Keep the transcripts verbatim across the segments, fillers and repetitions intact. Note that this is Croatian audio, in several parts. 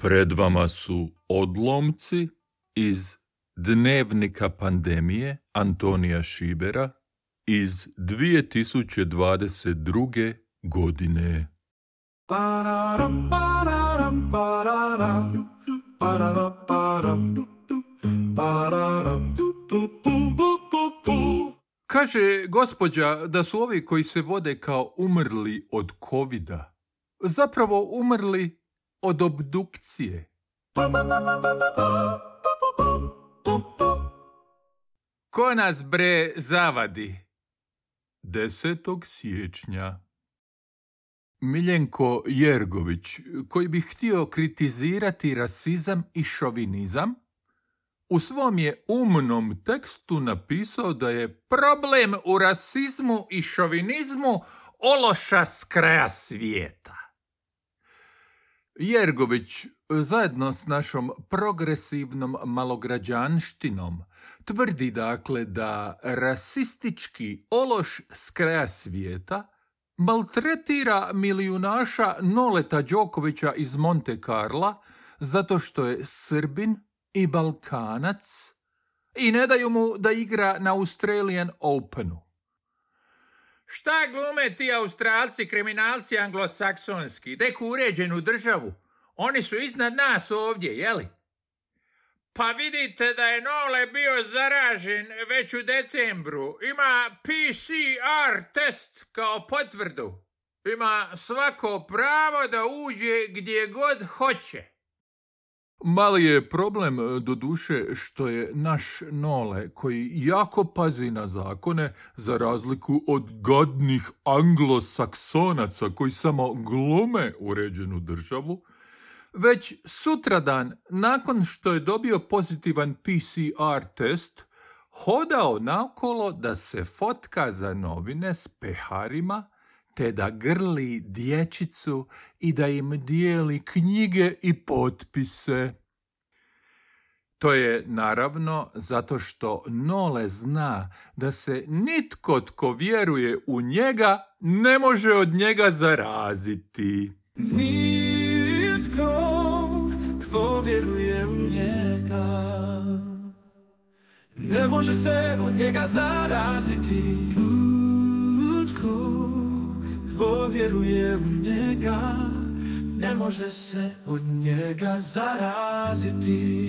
Pred vama su odlomci iz Dnevnika pandemije Antonija Šibera iz dvije tisuće dvadeset druge. godine. Kaže gospođa da su ovi koji se vode kao umrli od covida zapravo umrli od obdukcije. Ko nas bre zavadi? desetog siječnja. Miljenko Jergović, koji bi htio kritizirati rasizam i šovinizam, u svom je umnom tekstu napisao da je problem u rasizmu i šovinizmu ološa s kraja svijeta. Jergović, zajedno s našom progresivnom malograđanštinom, tvrdi dakle da rasistički ološ s kraja svijeta maltretira milijunaša Noleta Đokovića iz Monte Carla zato što je Srbin i Balkanac i ne daju mu da igra na Australian Openu. Šta glume ti Australci, kriminalci anglosaksonski, deku uređenu državu? Oni su iznad nas ovdje, jeli? Pa vidite da je Nole bio zaražen već u decembru. Ima P C R test kao potvrdu. Ima svako pravo da uđe gdje god hoće. Mali je problem, doduše, što je naš Nole, koji jako pazi na zakone, za razliku od gadnih anglosaksonaca koji samo glume uređenu državu, već sutradan, nakon što je dobio pozitivan P C R test, hodao naokolo da se fotka za novine s peharima, te da grli dječicu i da im dijeli knjige i potpise. To je naravno zato što Nole zna da se nitko tko vjeruje u njega ne može od njega zaraziti. Nitko tko vjeruje u njega ne može se od njega zaraziti. Nitko tko vjeruje u njega ne može se od njega zaraziti.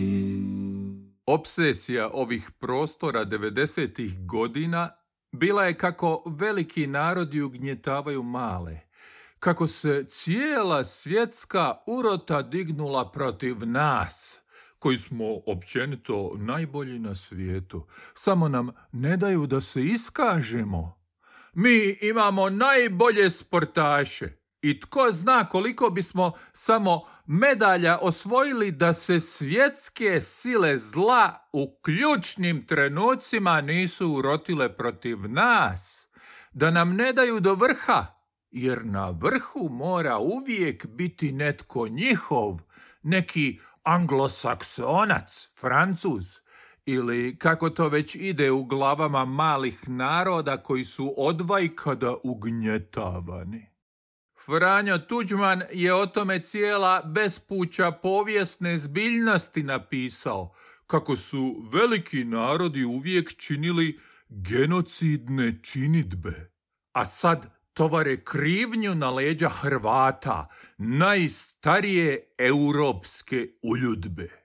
Obsesija ovih prostora devedesetih godina bila je kako veliki narodi ugnjetavaju male, kako se cijela svjetska urota dignula protiv nas, koji smo općenito najbolji na svijetu, samo nam ne daju da se iskažemo. Mi imamo najbolje sportaše i tko zna koliko bismo samo medalja osvojili da se svjetske sile zla u ključnim trenucima nisu urotile protiv nas, da nam ne daju do vrha, jer na vrhu mora uvijek biti netko njihov, neki anglosaksonac, Francuz, ili kako to već ide u glavama malih naroda koji su odvajkada ugnjetavani. Franjo Tuđman je o tome cijela bespuća povijesne zbiljnosti napisao, kako su veliki narodi uvijek činili genocidne činidbe, a sad tovare krivnju na leđa Hrvata, najstarije europske uljudbe.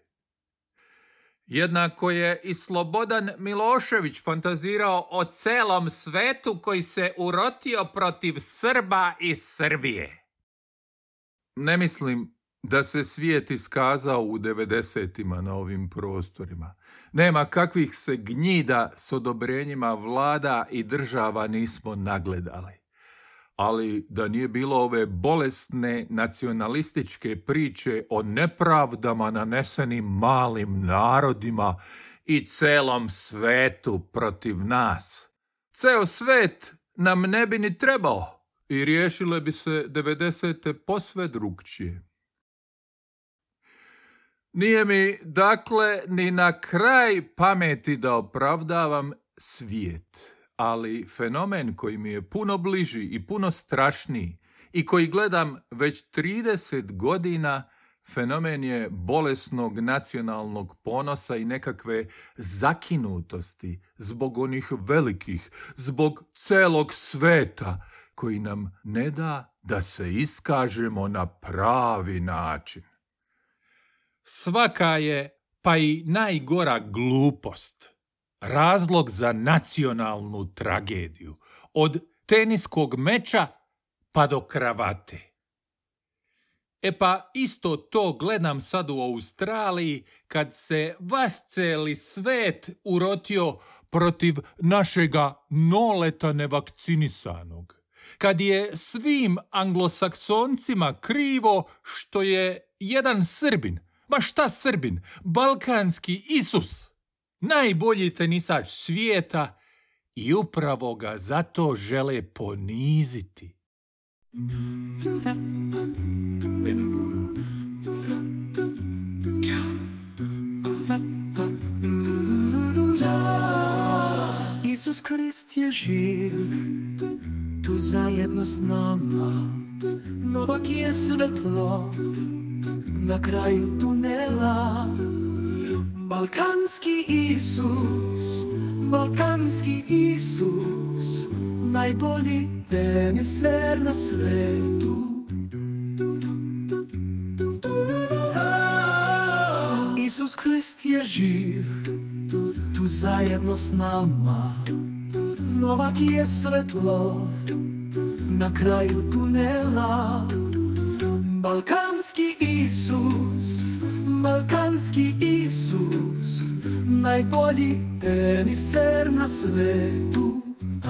Jednako je i Slobodan Milošević fantazirao o celom svetu koji se urotio protiv Srba i Srbije. Ne mislim da se svijet iskazao u devedesetima na ovim prostorima. Nema kakvih se gnjida s odobrenjima vlada i država nismo nagledali. Ali da nije bilo ove bolesne nacionalističke priče o nepravdama nanesenim malim narodima i celom svetu protiv nas, ceo svet nam ne bi ni trebao i riješile bi se devedesete posve drugčije. Nije mi, dakle, ni na kraj pameti da opravdavam svijet, ali fenomen koji mi je puno bliži i puno strašniji i koji gledam već trideset godina, Fenomen je bolesnog nacionalnog ponosa i nekakve zakinutosti zbog onih velikih, zbog celog sveta koji nam ne da da se iskažemo na pravi način. Svaka je, pa i najgora glupost, razlog za nacionalnu tragediju, od teniskog meča pa do kravate. E pa isto to gledam sad u Australiji kad se vas celi svet urotio protiv našega noleta nevakcinisanog. Kad je svim anglosaksoncima krivo što je jedan Srbin, ma šta Srbin, balkanski Isus, najbolji tenisač svijeta i upravo ga zato žele poniziti. Isus Krist je živ, tu zajedno s nama. Novak je svetlo na kraju tunela. Balkanski Isus, balkanski Isus, najbolji teniser na svetu. Isus Krist je živ, tu zajedno s nama. Novak je svetlo na kraju tunela. Balkanski Isus, balkanski Isus, najbolji teniser na svetu.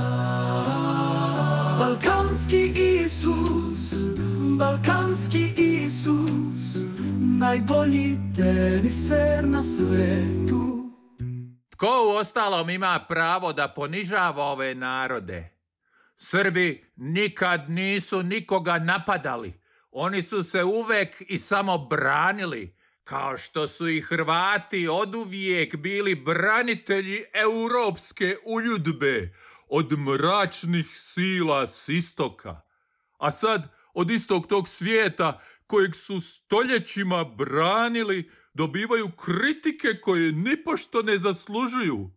Balkanski Isus, balkanski Isus, najbolji teniser na svetu. Tko uostalom ima pravo da ponižava ove narode? Srbi nikad nisu nikoga napadali. Oni su se uvek i samo branili, kao što su i Hrvati oduvijek bili branitelji europske uljudbe od mračnih sila s istoka. A sad od istog tog svijeta kojeg su stoljećima branili, dobivaju kritike koje nipošto ne zaslužuju.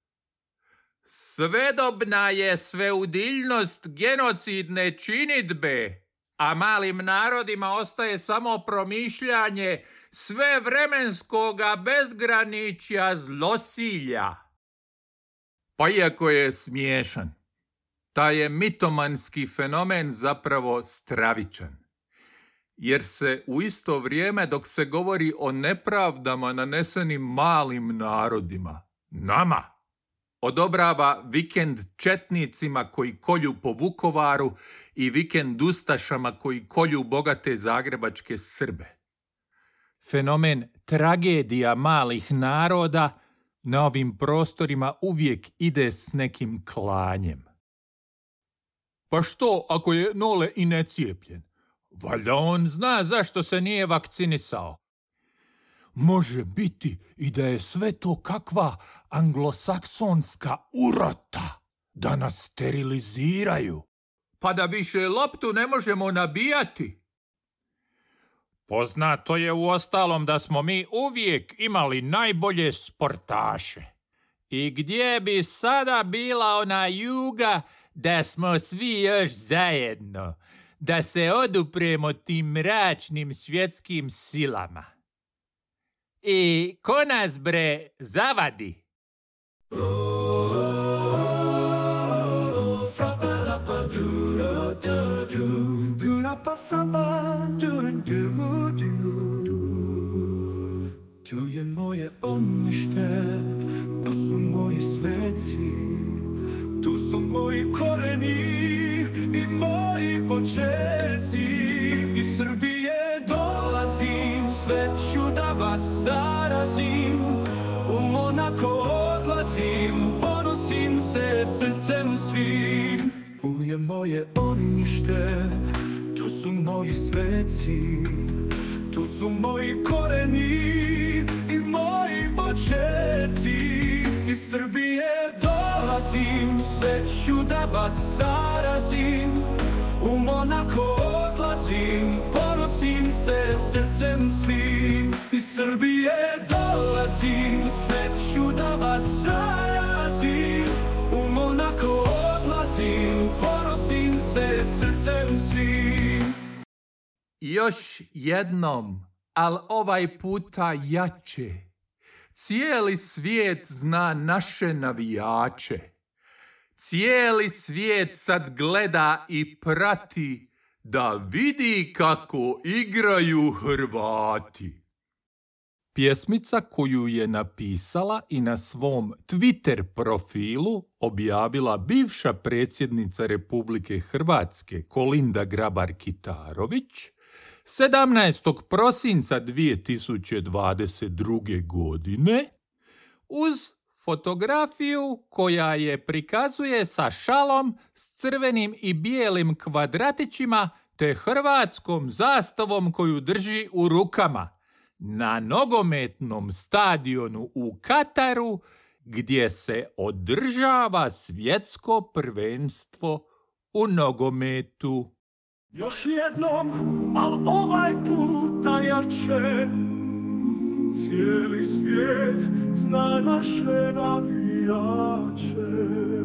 Svedobna je sveudiljnost genocidne činidbe, a malim narodima ostaje samo promišljanje svevremenskoga bezgraničja zlosilja. Pa iako je smiješan, taj je mitomanski fenomen zapravo stravičan. Jer se u isto vrijeme dok se govori o nepravdama nanesenim malim narodima, nama, odobrava vikend četnicima koji kolju po Vukovaru i vikend ustašama koji kolju bogate zagrebačke Srbe. Fenomen tragedija malih naroda na ovim prostorima uvijek ide s nekim klanjem. Pa što ako je Nole i necijepljen? Valjda on zna zašto se nije vakcinisao. Može biti i da je sve to kakva anglosaksonska urota, da nas steriliziraju. Pa da više loptu ne možemo nabijati. Poznato je uostalom da smo mi uvijek imali najbolje sportaše. I gdje bi sada bila ona Juga da smo svi još zajedno, da se odupremo tim mračnim svjetskim silama. I ko nas bre zavadi? Tu je moje ognjište, tu su moji sveci, tu su moji koreni i moji počeci. Iz Srbije dolazim, sve ću da vas zarazim. U Monako odlazim, ponosim se srcem svim. Tu je moje ognjište, tu su moji sveci, tu su moji koreni i moji počeci. Iz Srbije dolazim, sve ću da vas zarazim. U Monako odlazim, ponosim se srcem svim. Iz Srbije dolazim, sve ću da vas zarazim. U Monako odlazim, ponosim se srcem svim. Još jednom, al ovaj puta jače. Cijeli svijet zna naše navijače. Cijeli svijet sad gleda i prati da vidi kako igraju Hrvati. Pjesmica koju je napisala i na svom Twitter profilu objavila bivša predsjednica Republike Hrvatske Kolinda Grabar-Kitarović sedamnaestog prosinca dvije tisuće dvadeset druge. godine uz fotografiju koja je prikazuje sa šalom s crvenim i bijelim kvadratićima te hrvatskom zastavom koju drži u rukama na nogometnom stadionu u Kataru gdje se održava svjetsko prvenstvo u nogometu. Još jednom, al ovaj puta jače. Cijeli svijet zna naše navijače.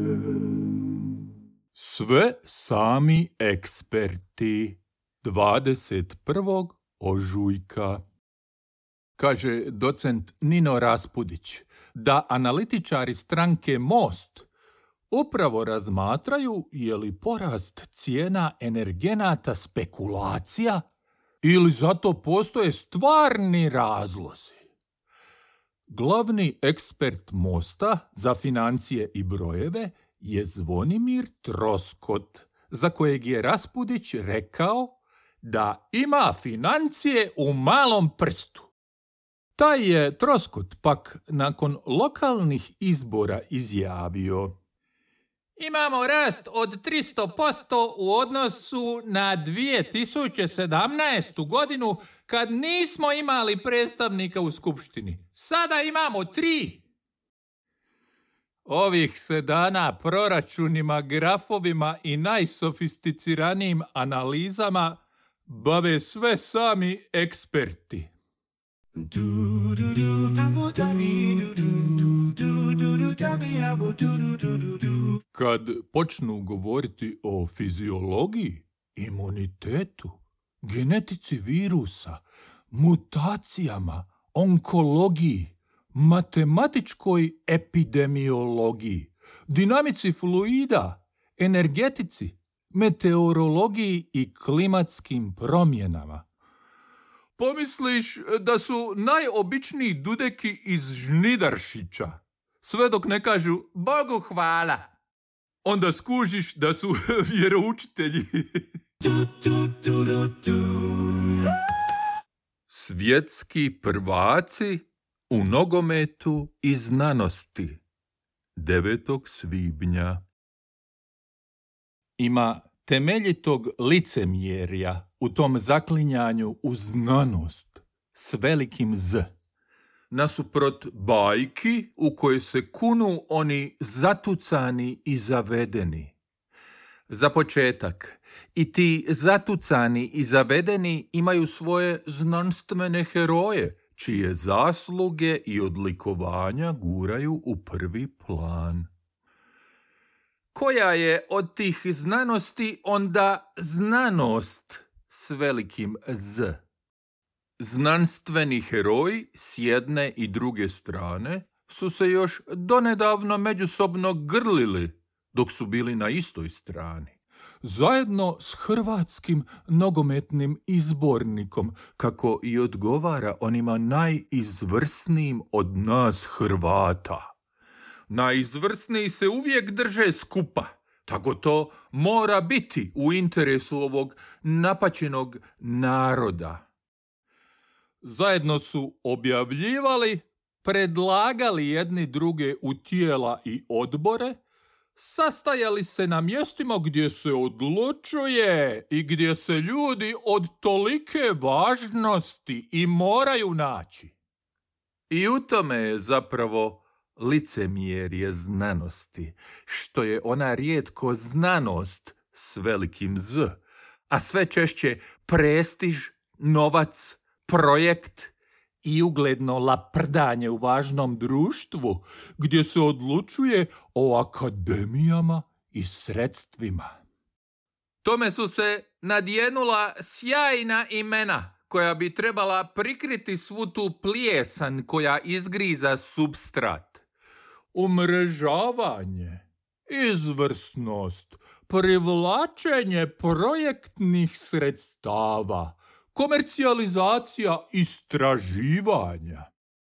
Sve sami eksperti. dvadeset prvog ožujka. Kaže docent Nino Raspudić da analitičari stranke Most upravo razmatraju je li porast cijena energenata spekulacija ili zato postoje stvarni razlozi. Glavni ekspert Mosta za financije i brojeve je Zvonimir Troskot, za kojeg je Raspudić rekao da ima financije u malom prstu. Taj je Troskot pak nakon lokalnih izbora izjavio: Imamo rast od tristo posto u odnosu na dvije tisuće sedamnaestu. godinu kad nismo imali predstavnika u skupštini. Sada imamo tri. Ovih se dana proračunima, grafovima i najsofisticiranijim analizama bave sve sami eksperti. Kad počnu govoriti o fiziologiji, imunitetu, genetici virusa, mutacijama, onkologiji, matematičkoj epidemiologiji, dinamici fluida, energetici, meteorologiji i klimatskim promjenama, pomisliš da su najobičniji dudeki iz Žnidaršića, sve dok ne kažu Bogu hvala. Onda skužiš da su vjeroučitelji. Svjetski prvaci u nogometu i znanosti. devetog svibnja. Ima temeljitog licemjerja u tom zaklinjanju u znanost s velikim Z. Nasuprot bajki u koje se kunu oni zatucani i zavedeni. Za početak, i ti zatucani i zavedeni imaju svoje znanstvene heroje, čije zasluge i odlikovanja guraju u prvi plan. Koja je od tih znanosti onda znanost s velikim Z? Znanstveni heroji s jedne i druge strane su se još donedavno međusobno grlili dok su bili na istoj strani. Zajedno s hrvatskim nogometnim izbornikom, kako i odgovara onima najizvrsnijim od nas Hrvata. Najizvrsniji se uvijek drže skupa, tako to mora biti u interesu ovog napaćenog naroda. Zajedno su objavljivali, predlagali jedni druge u tijela i odbore, sastajali se na mjestima gdje se odlučuje i gdje se ljudi od tolike važnosti i moraju naći. I u tome je zapravo licemjerje znanosti, što je ona rijetko znanost s velikim Z, a sve češće prestiž, novac, projekt i ugledno laprdanje u važnom društvu gdje se odlučuje o akademijama i sredstvima. Tome su se nadjenula sjajna imena koja bi trebala prikriti svu tu plijesan koja izgriza supstrat. Umrežavanje, izvrsnost, privlačenje projektnih sredstava, komercijalizacija istraživanja.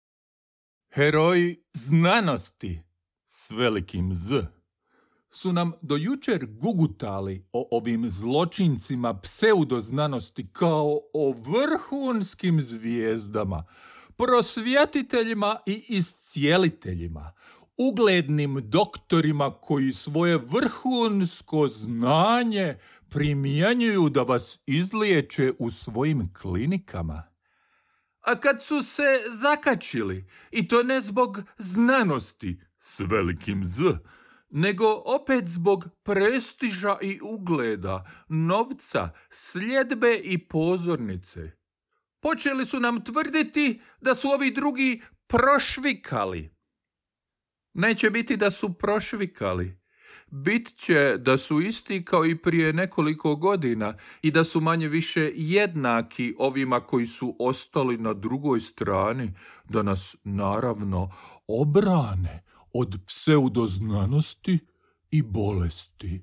Heroji znanosti s velikim Z su nam do jučer gugutali o ovim zločincima pseudoznanosti kao o vrhunskim zvijezdama, prosvjetiteljima i iscijeliteljima, uglednim doktorima koji svoje vrhunsko znanje primjenjuju da vas izliječe u svojim klinikama. A kad su se zakačili, i to ne zbog znanosti s velikim Z, nego opet zbog prestiža i ugleda, novca, sljedbe i pozornice, počeli su nam tvrditi da su ovi drugi prošvikali. Neće biti da su prošvikali. Bit će da su isti kao i prije nekoliko godina i da su manje više jednaki ovima koji su ostali na drugoj strani, da nas naravno obrane od pseudoznanosti i bolesti.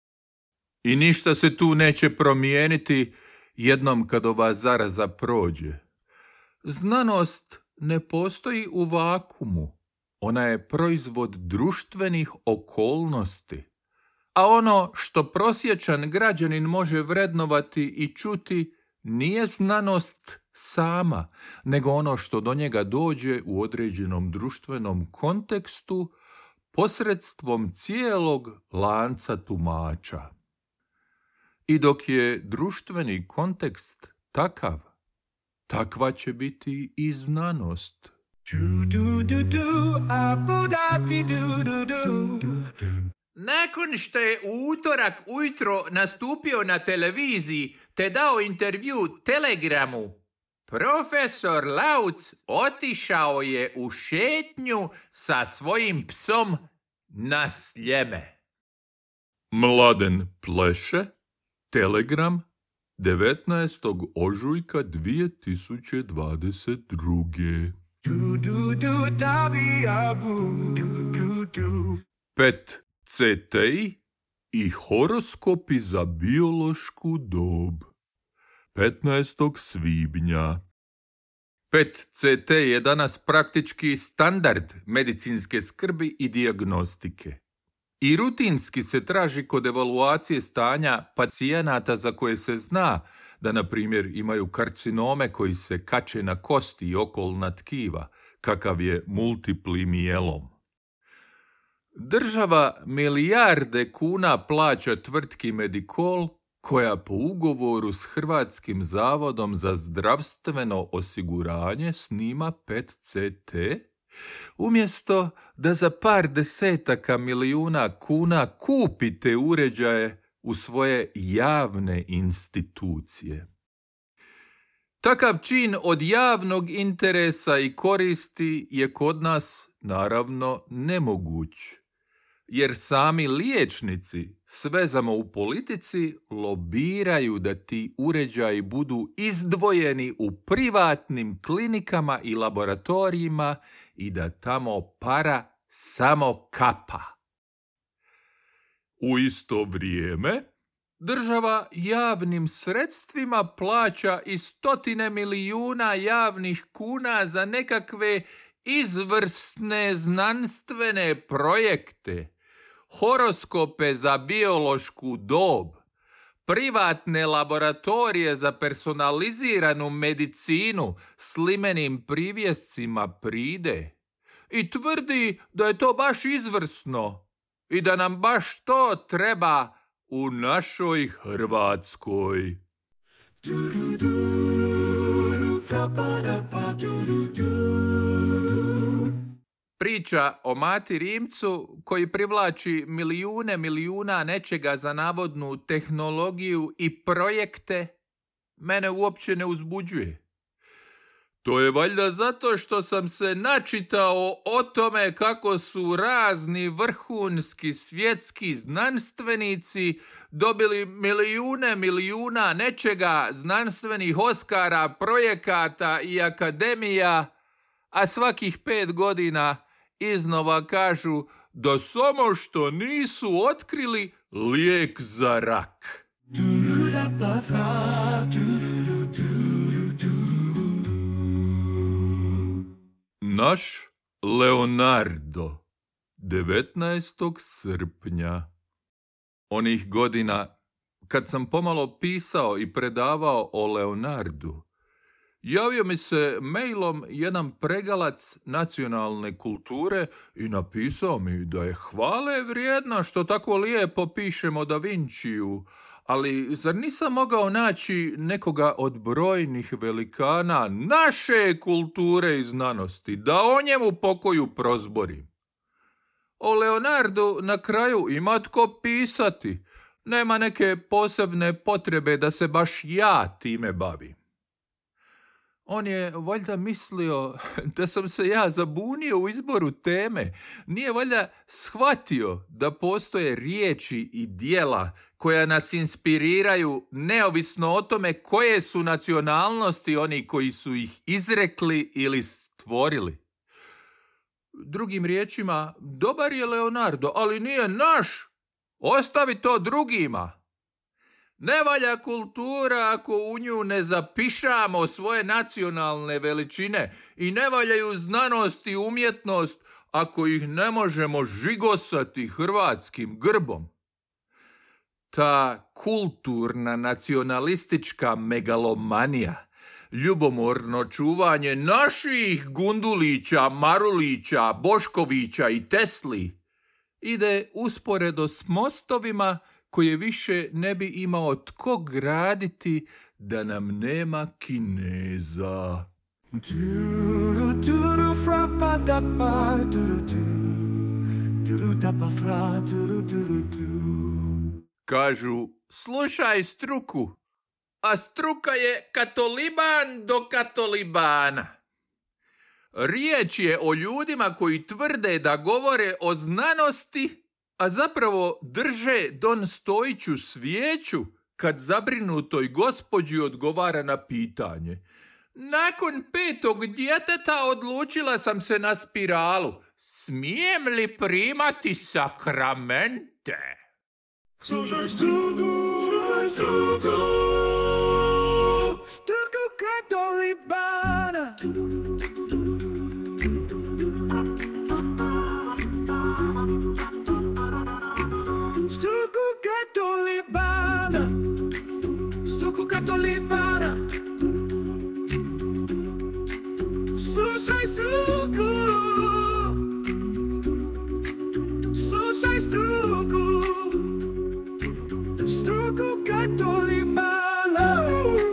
I ništa se tu neće promijeniti jednom kad ova zaraza prođe. Znanost ne postoji u vakumu. Ona je proizvod društvenih okolnosti. A ono što prosječan građanin može vrednovati i čuti nije znanost sama, nego ono što do njega dođe u određenom društvenom kontekstu posredstvom cijelog lanca tumača. I dok je društveni kontekst takav, takva će biti i znanost. Nakon što je u utorak ujutro nastupio na televiziji te dao intervju Telegramu, profesor Lauc otišao je u šetnju sa svojim psom na Sljeme. Mladen pleše, Telegram, devetnaestog ožujka dvije tisuće dvadeset druge. Pet C T I i horoskopi za biološku dob. petnaestog svibnja. Pet C T je danas praktički standard medicinske skrbi i dijagnostike. I rutinski se traži kod evaluacije stanja pacijenata za koje se zna da, na primjer, imaju karcinome koji se kače na kosti i okolna tkiva, kakav je multipli mijelom. Država milijarde kuna plaća tvrtki Medikol, koja po ugovoru s Hrvatskim zavodom za zdravstveno osiguranje snima pet C T, umjesto da za par desetaka milijuna kuna kupite uređaje u svoje javne institucije. Takav čin od javnog interesa i koristi je kod nas naravno nemoguć, jer sami liječnici s vezama u politici lobiraju da ti uređaji budu izdvojeni u privatnim klinikama i laboratorijima i da tamo para samo kapa. U isto vrijeme, država javnim sredstvima plaća i stotine milijuna javnih kuna za nekakve izvrsne znanstvene projekte, horoskope za biološku dob, privatne laboratorije za personaliziranu medicinu s limenim privjescima pride i tvrdi da je to baš izvrsno i da nam baš to treba u našoj Hrvatskoj. Priča o Mati Rimcu koji privlači milijune milijuna nečega za navodnu tehnologiju i projekte mene uopće ne uzbuđuje. To je valjda zato što sam se načitao o tome kako su razni vrhunski svjetski znanstvenici dobili milijune milijuna nečega, znanstvenih Oskara, projekata i akademija, a svakih pet godina iznova kažu da samo što nisu otkrili lijek za rak. Naš Leonardo, devetnaestog srpnja. Onih godina kad sam pomalo pisao i predavao o Leonardu, javio mi se mailom jedan pregalac nacionalne kulture i napisao mi da je hvale vrijedno što tako lijepo pišemo Da Vinciju, ali zar nisam mogao naći nekoga od brojnih velikana naše kulture i znanosti, da o njemu pokoju prozborim. O Leonardu na kraju ima tko pisati, nema neke posebne potrebe da se baš ja time bavim. On je valjda mislio da sam se ja zabunio u izboru teme. Nije valjda shvatio da postoje riječi i djela koja nas inspiriraju neovisno o tome koje su nacionalnosti oni koji su ih izrekli ili stvorili. Drugim riječima, dobar je Leonardo, ali nije naš. Ostavi to drugima. Ne valja kultura ako u nju ne zapišamo svoje nacionalne veličine i ne valjaju znanost i umjetnost ako ih ne možemo žigosati hrvatskim grbom. Ta kulturna nacionalistička megalomanija, ljubomorno čuvanje naših Gundulića, Marulića, Boškovića i Tesli ide usporedo s mostovima koje više ne bi imao tko graditi da nam nema Kineza. Kažu, slušaj struku, a struka je katoliban do katolibana. Riječ je o ljudima koji tvrde da govore o znanosti, a zapravo drže Don Stojiću svijeću kad zabrinutoj gospođi odgovara na pitanje. Nakon petog djeteta odlučila sam se na spiralu. Smijem li primati sakramente? Slušaj struku, slušaj struku, struku katolibana. Struku katolibana, struku katolibana. Slušaj struku, slušaj struku, struku katolibana.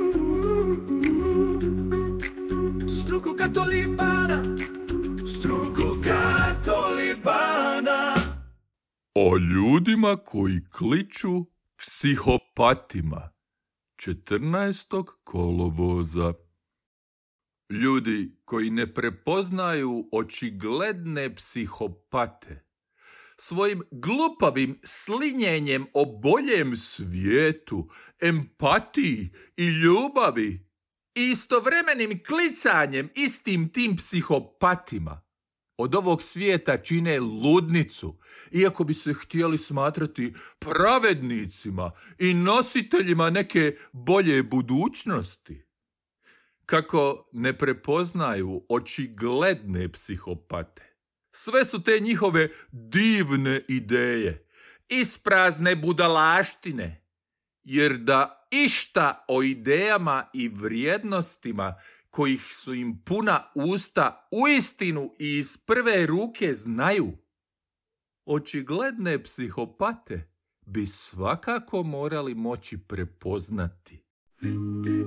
Struku katolibana, struku katolibana. O ljudima koji kliču psihopatima. četrnaestog kolovoza. Ljudi koji ne prepoznaju očigledne psihopate svojim glupavim slinjenjem o boljem svijetu, empatiji i ljubavi i istovremenim klicanjem istim tim psihopatima od ovog svijeta čine ludnicu, iako bi se htjeli smatrati pravednicima i nositeljima neke bolje budućnosti. Kako ne prepoznaju očigledne psihopate. Sve su te njihove divne ideje, isprazne budalaštine, jer da išta o idejama i vrijednostima kojih su im puna usta uistinu i iz prve ruke znaju, očigledne psihopate bi svakako morali moći prepoznati.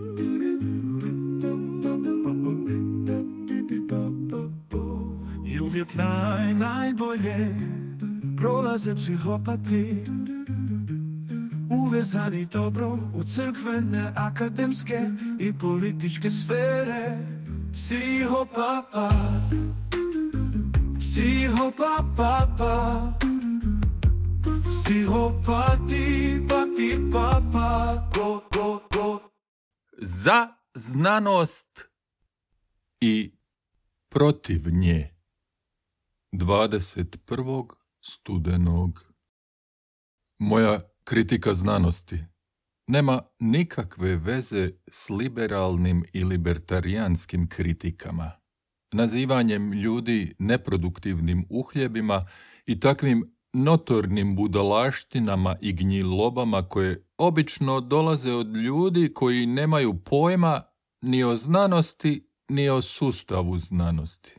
You uvijek naj, najbolje prolaze psihopati, uvezani dobro u crkvene, akademske i političke sfere. Psihopapa, psihopapa, psihopati, pati, papa, go, go, go. Za znanost i protiv nje. dvadeset prvog studenog. Moja kritika znanosti nema nikakve veze s liberalnim i libertarijanskim kritikama, nazivanjem ljudi neproduktivnim uhljebima i takvim notornim budalaštinama i gnjilobama koje obično dolaze od ljudi koji nemaju pojma ni o znanosti ni o sustavu znanosti.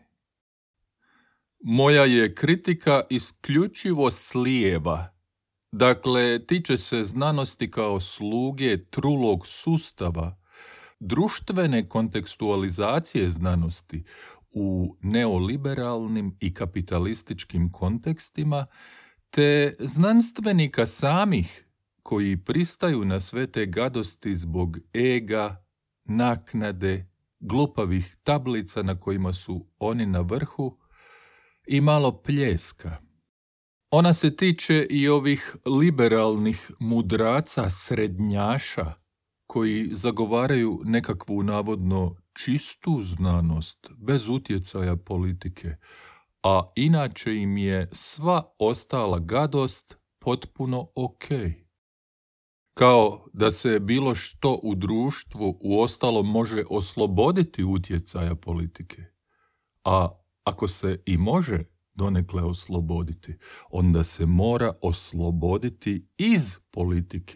Moja je kritika isključivo s lijeva, dakle tiče se znanosti kao sluge trulog sustava, društvene kontekstualizacije znanosti u neoliberalnim i kapitalističkim kontekstima, te znanstvenika samih koji pristaju na sve te gadosti zbog ega, naknade, glupavih tablica na kojima su oni na vrhu i malo pljeska. Ona se tiče i ovih liberalnih mudraca srednjaša koji zagovaraju nekakvu navodno čistu znanost bez utjecaja politike, a inače im je sva ostala gadost potpuno okej. Kao da se bilo što u društvu uostalom može osloboditi utjecaja politike. A ako se i može donekle osloboditi, onda se mora osloboditi iz politike.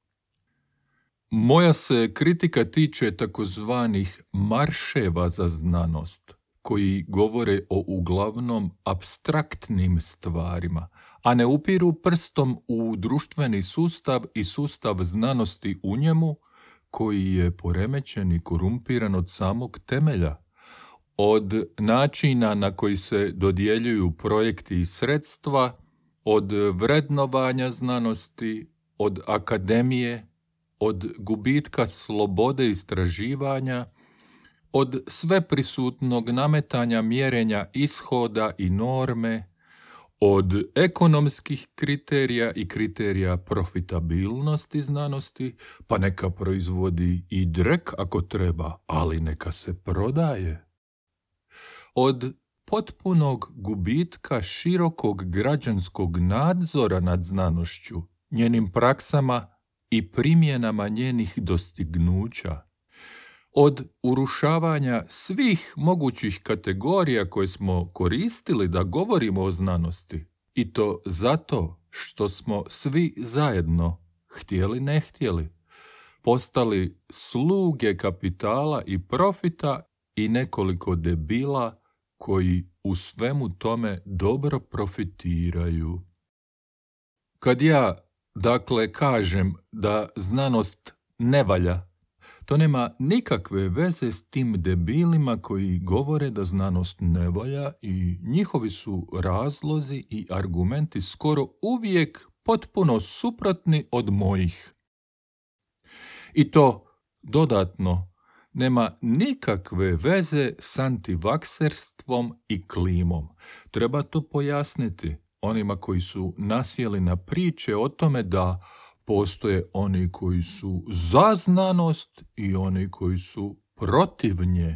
Moja se kritika tiče takozvanih marševa za znanost, koji govore o uglavnom apstraktnim stvarima, a ne upiru prstom u društveni sustav i sustav znanosti u njemu, koji je poremećen i korumpiran od samog temelja, od načina na koji se dodjeljuju projekti i sredstva, od vrednovanja znanosti, od akademije, od gubitka slobode istraživanja, od sveprisutnog nametanja mjerenja ishoda i norme, od ekonomskih kriterija i kriterija profitabilnosti znanosti, pa neka proizvodi i drek ako treba, ali neka se prodaje. Od potpunog gubitka širokog građanskog nadzora nad znanošću, njenim praksama i primjenama njenih dostignuća, od urušavanja svih mogućih kategorija koje smo koristili da govorimo o znanosti, i to zato što smo svi zajedno, htjeli ne htjeli, postali sluge kapitala i profita i nekoliko debila koji u svemu tome dobro profitiraju. Kad ja, dakle, kažem da znanost ne valja, to nema nikakve veze s tim debilima koji govore da znanost ne valja i njihovi su razlozi i argumenti skoro uvijek potpuno suprotni od mojih. I to dodatno nema nikakve veze s antivakserstvom i klimom. Treba to pojasniti onima koji su nasjeli na priče o tome da postoje oni koji su za znanost i oni koji su protiv nje.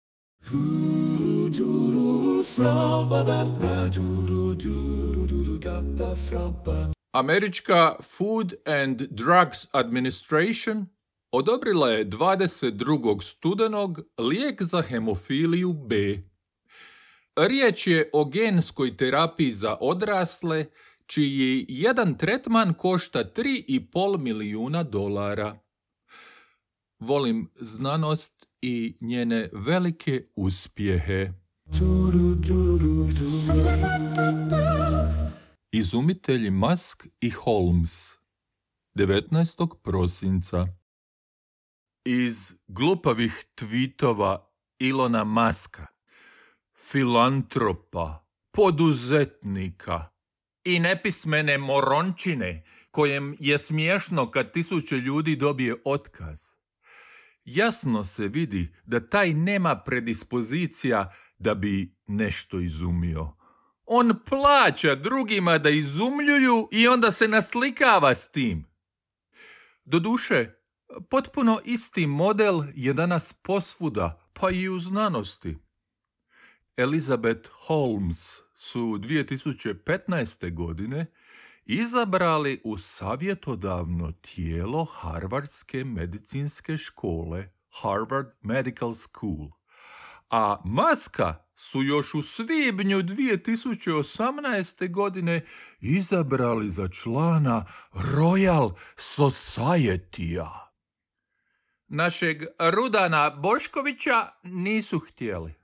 Američka Food and Drugs Administration odobrila je dvadeset drugog studenog lijek za hemofiliju B. Riječ je o genskoj terapiji za odrasle, čiji jedan tretman košta tri i pol milijuna dolara. Volim znanost i njene velike uspjehe. Izumitelji Musk i Holmes, devetnaestog prosinca. Iz glupavih tvitova Ilona Muska, filantropa, poduzetnika i nepismene morončine kojem je smiješno kad tisuće ljudi dobije otkaz. Jasno se vidi da taj nema predispozicija da bi nešto izumio. On plaća drugima da izumljuju i onda se naslikava s tim. Doduše, potpuno isti model je danas posvuda, pa i u znanosti. Elizabeth Holmes su dvije tisuće petnaeste. godine izabrali u savjetodavno tijelo Harvardske medicinske škole, Harvard Medical School, a Muska su još u svibnju dvije tisuće osamnaeste. godine izabrali za člana Royal Society-a. Našeg Rudana Boškovića nisu htjeli.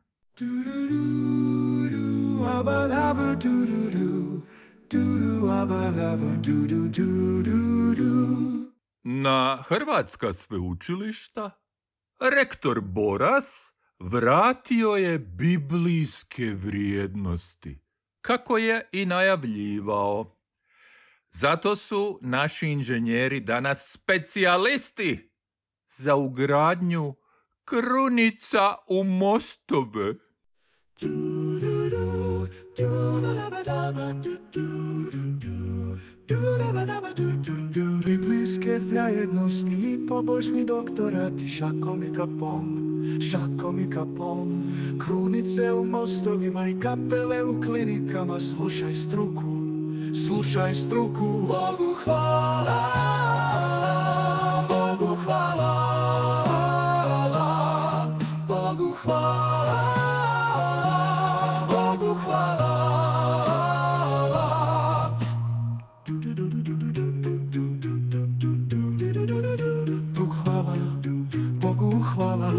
Na hrvatska sveučilišta rektor Boras vratio je biblijske vrijednosti, kako je i najavljivao. Zato su naši inženjeri danas specijalisti za ugradnju krunica u mostove. Biblijske vrijednosti i pobožni doktorati šakom i kapom, šakom i kapom. Krunice u mostovima i kapele u klinikama, slušaj struku, slušaj struku. Bogu hvala, Bogu hvala, Bogu hvala, Bogu hvala. Bogu hvala, Bogu hvala.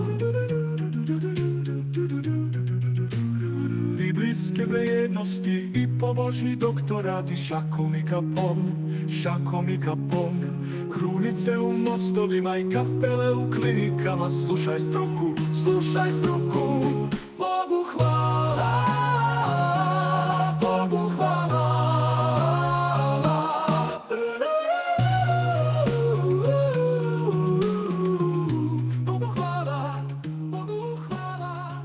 Biblijske vrijednosti i pobožni doktorati šakom i kapom, šakom i kapom. Krunice u mostovima i kapele u klinikama, slušaj struku, slušaj struku. Bogu hvala, Bogu hvala. Bogu hvala, Bogu hvala.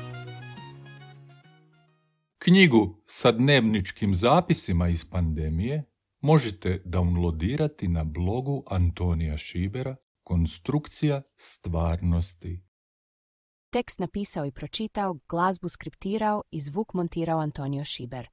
Knjigu sa dnevničkim zapisima iz pandemije možete downloadirati na blogu Antonija Šibera Konstrukcija stvarnosti. Tekst napisao i pročitao, glazbu skriptirao i zvuk montirao Antonio Šiber.